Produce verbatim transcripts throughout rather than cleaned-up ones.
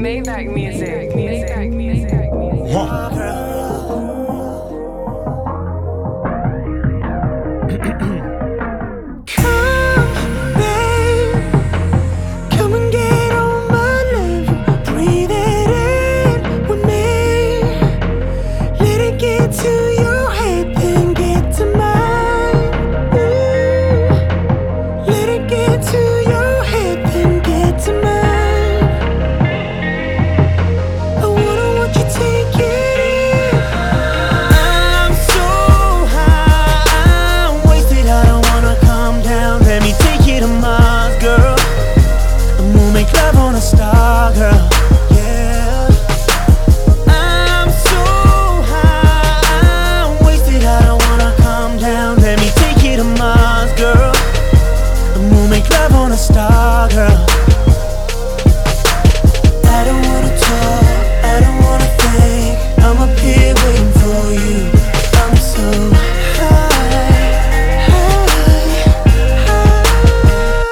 Maybach music. Maybach music. Huh. Come, babe, come and get on my level. Breathe it in with me. Let it get to your head, then get to mine. Ooh. Let it get to your head, then get to mine. I wanna watch you take it in. I'm so high, I'm wasted, I don't wanna come down. Let me take you to Mars, girl. And we'll make love on a star, girl. Yeah. I'm so high, I'm wasted, I don't wanna come down. Let me take you to Mars, girl. And we'll make love on a star, girl. I don't wanna talk, I don't wanna think. I'm up here waiting for you. I'm so high, high, high.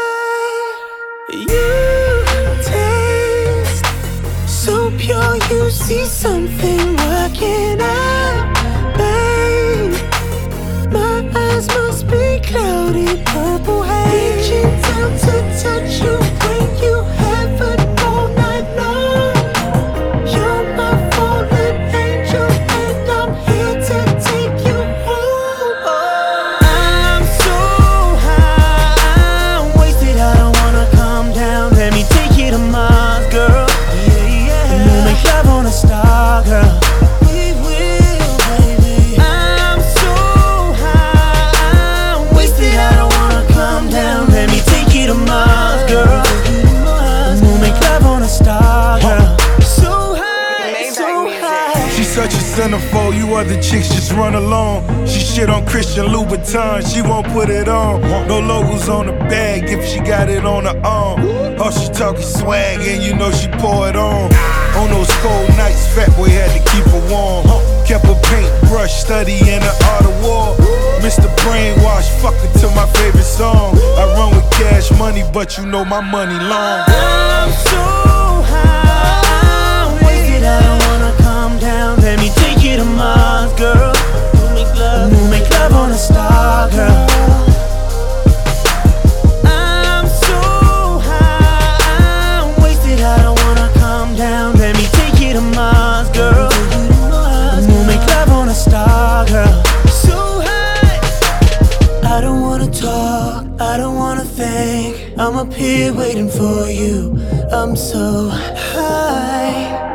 You taste so pure, you see something working out, babe. My eyes must be cloudy, purple haze. Reaching down to touch you, bring you heaven all night long. You're my fallen angel, and I'm here to take you home. I'm so high, I'm wasted, I don't wanna come down. Let me take you to Mars, girl. Yeah, yeah. And we'll make love on a star, girl. We will, baby. I'm so high, I'm wasted, I don't wanna come down. Let me take you to Mars, girl. And we'll make love on a star, girl. So high, so high. She's such a centerfold, you other chicks just run along. She shit on Christian Louboutin, she won't put it on. No logos on the bag if she got it on her arm. Oh, she talking swag and you know she pour it on. On those cold nights, fat boy had to keep her warm. Kept a paintbrush studying the art of war. Mister Brainwash, fucking to my favorite song. I run with cash money, but you know my money long. I'm so high, I'm wasted, I don't wanna come down. Let me take you to Mars, girl. We'll make love, we'll make love on a star, girl. I'm so high, I'm wasted, I don't wanna come down. Let me take you to Mars, girl. And we'll make love on a star, girl. So high, I don't wanna talk, I don't wanna think. I'm up here waiting for you. I'm so high.